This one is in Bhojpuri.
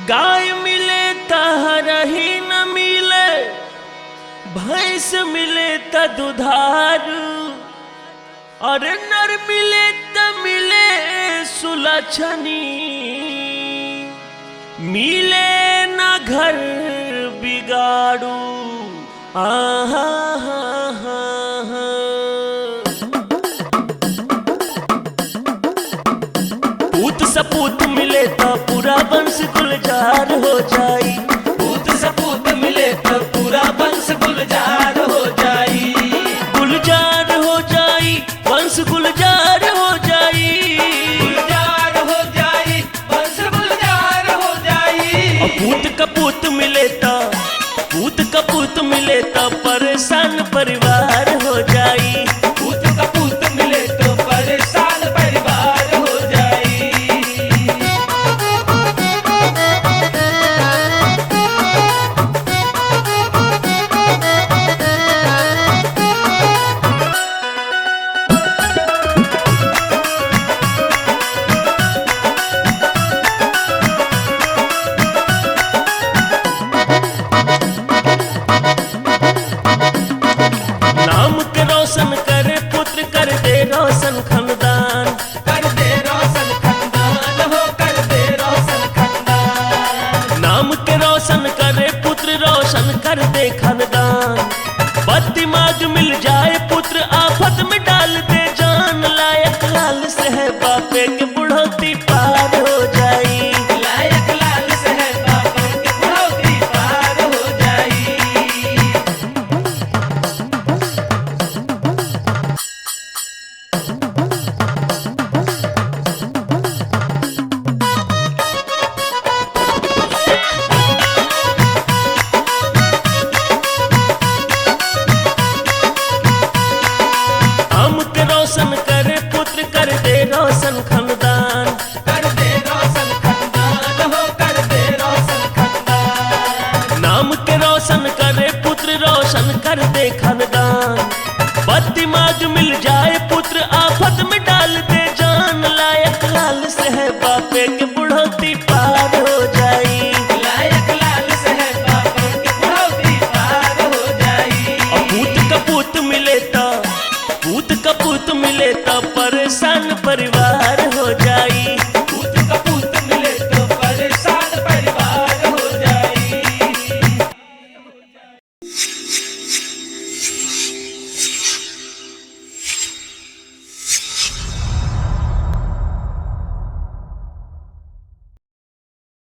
गाय मिले तहरही न मिले, भैंस मिले त दुधारू, और नर मिले त मिले सुलक्षणी। मिले न घर बिगाड़ू, आहा हा हा हा। पूत सपूत मिले तो पूरा वंश गुलजार हो जाई। पूत सपूत मिले तो पूरा वंश गुलजार हो जाई। गुलजार हो जाई, वंश गुलजार हो जाई। गुलजार हो जाई, वंश गुलजार हो जाई। और पूत कपूत मिले तो, पूत कपूत मिले तो परेशान परिवार हो जाई। पूत कपूत मिले तो परेशान परिवार हो जाई। नाम के रोशन करे पुत्र, कर दे रोशन खानदान। कर दे रोशन खानदान हो, कर दे रोशन खानदान। नाम के रोशन करे पुत्र, रोशन कर दे खानदान। बद दिमाग मिल जाए पुत्र, आफत में डाल दे जान। लायक लाल से है बापे के बुढ़ौती पार हो जाई। लायक लाल से है बाबा के बुढ़ौती पार हो जाई। हम के रोशन करे पुत्र, कर दे रोशन खानदान। कर दे रोशन खानदान हो, कर दे रोशन खानदान। नाम के रोशन करे पुत्र, रोशन कर दे खानदान। बद दिमाग